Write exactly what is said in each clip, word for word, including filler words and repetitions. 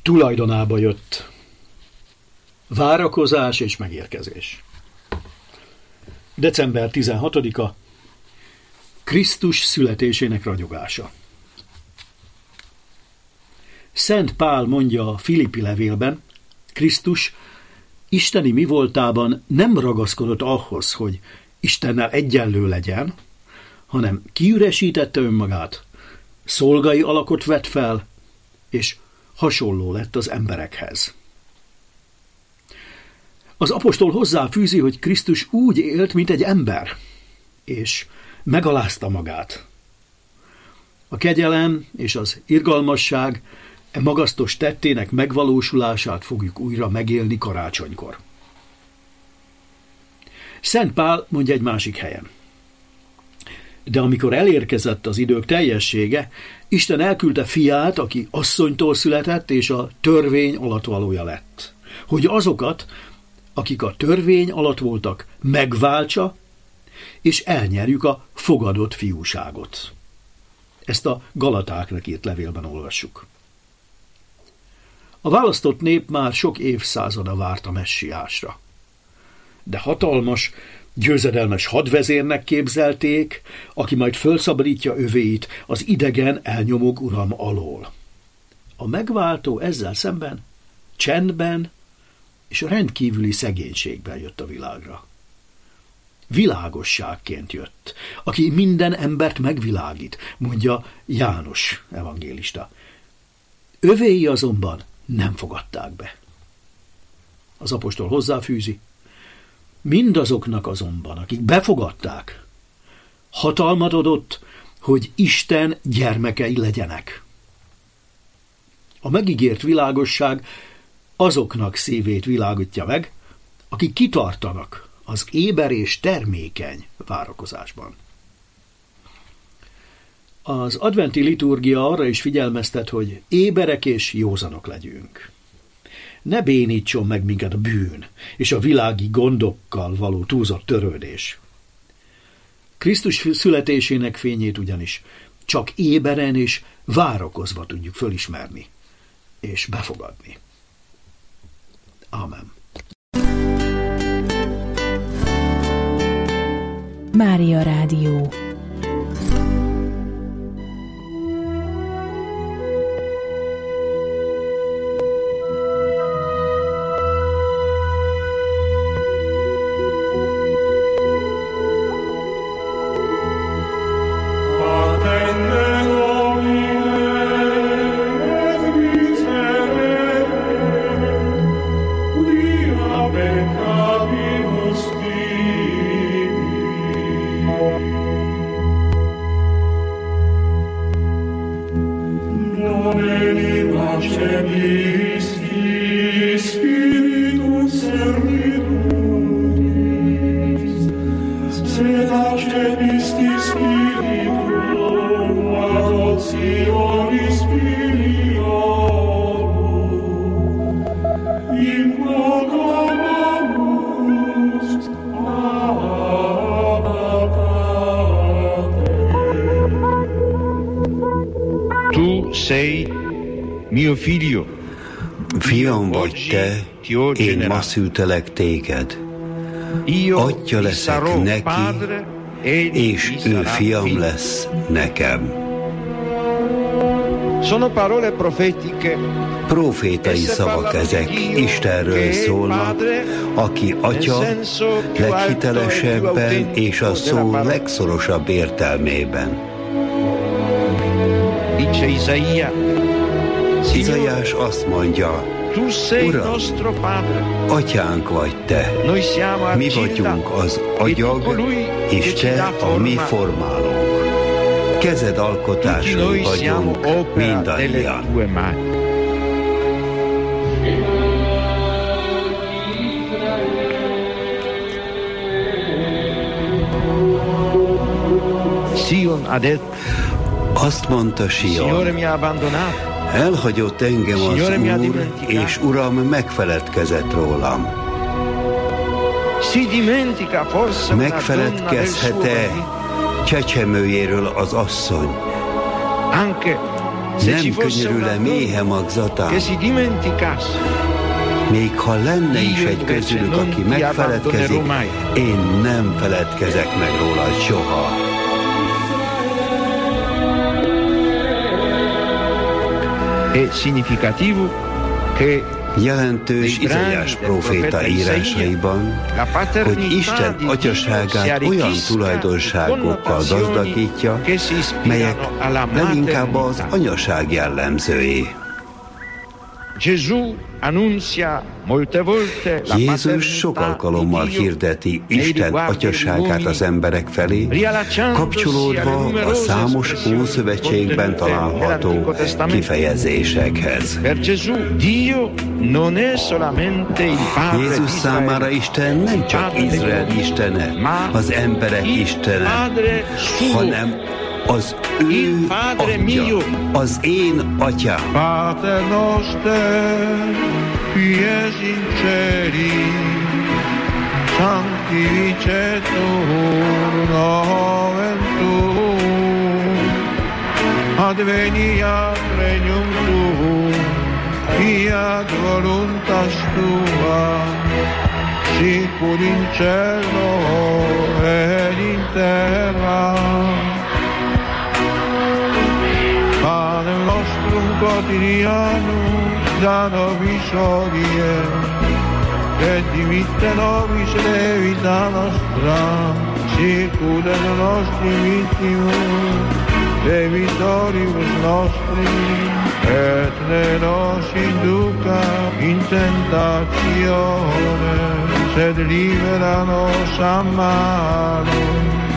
tulajdonába jött. Várakozás és megérkezés. december tizenhatodika. Krisztus születésének ragyogása. Szent Pál mondja a Filippi levélben, Krisztus isteni mivoltában nem ragaszkodott ahhoz, hogy Istennel egyenlő legyen, hanem kiüresítette önmagát, szolgai alakot vett fel, és hasonló lett az emberekhez. Az apostol hozzáfűzi, hogy Krisztus úgy élt, mint egy ember, és megalázta magát. A kegyelem és az irgalmasság e magasztos tettének megvalósulását fogjuk újra megélni karácsonykor. Szent Pál mondja egy másik helyen. De amikor elérkezett az idők teljessége, Isten elküldte fiát, aki asszonytól született, és a törvény alattvalója lett, hogy azokat, akik a törvény alatt voltak, megváltsa, és elnyerjük a fogadott fiúságot. Ezt a Galatáknak írt levélben olvassuk. A választott nép már sok évszázada várt a messiásra. De hatalmas, győzedelmes hadvezérnek képzelték, aki majd fölszabadítja övéit az idegen elnyomók uralma alól. A megváltó ezzel szemben csendben és rendkívüli szegénységben jött a világra. Világosságként jött, aki minden embert megvilágít, mondja János evangélista. Övéi azonban nem fogadták be. Az apostol hozzáfűzi, mindazoknak azonban, akik befogadták, hatalmat adott, hogy Isten gyermekei legyenek. A megígért világosság azoknak szívét világítja meg, akik kitartanak az éber és termékeny várakozásban. Az adventi liturgia arra is figyelmeztet, hogy éberek és józanok legyünk. Ne bénítson meg minket a bűn és a világi gondokkal való túlzott törődés. Krisztus születésének fényét ugyanis csak éberen és várakozva tudjuk fölismerni és befogadni. Ámen. Mária Rádió. Fiam vagy te, én ma szültelek téged. Atya leszek neki, és ő fiam lesz nekem. Profétai szavak ezek, Istenről szólnak, aki atya leghitelesebben és a szó legszorosabb értelmében. Izaiás azt mondja, Uram, atyánk vagy te, mi vagyunk az agyag, és te a mi formálónk. Kezed alkotásai vagyunk mindannyian. Azt mondta Sion, elhagyott engem az Úr, és Uram megfeledkezett rólam. Megfeledkezhet-e csecsemőjéről az asszony, Nem könyörül-e méhe magzatán? Még ha lenne is egy közülük, aki megfeledkezik, én nem feledkezek meg róla soha. Jelentős Izaiás próféta írásaiban, hogy Isten atyaságát olyan tulajdonságokkal gazdagítja, melyek leginkább az anyaság jellemzői. Jézus sok alkalommal hirdeti Isten atyaságát az emberek felé, kapcsolódva a számos Ószövetségben található kifejezésekhez. Jézus számára Isten nem csak Izrael istene, az emberek istene, hanem az ő atya, az én atyám. Pater noster, qui es in celi, sanctificetur nomen tuum, adveniat regnum tuum, fiat voluntas tua, sicur in cielo et in terra. Panem nostrum quotidianum da nobis hodie, et dimitte nobis debita nostra, sicut et nostri vittimus debitoribus nostri, et ne nos induca in tentatione, sed libera nos a malo.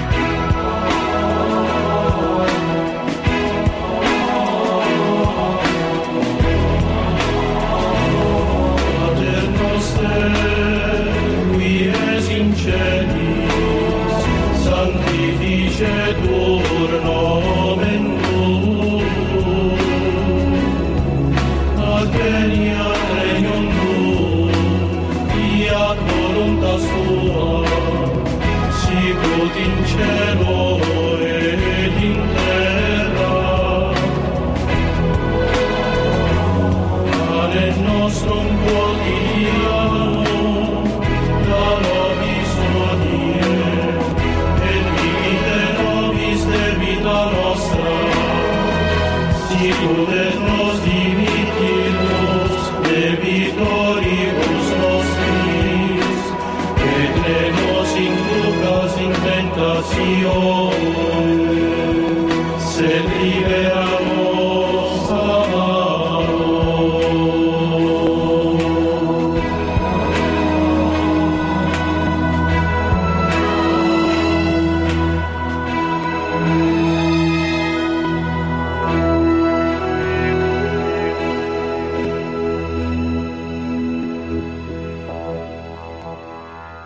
Qui es in celis, sanctificetur nomen tuum, adveniat regnum tuum, fiat voluntas tua, sicut in cielo et in terra. Panem nostrum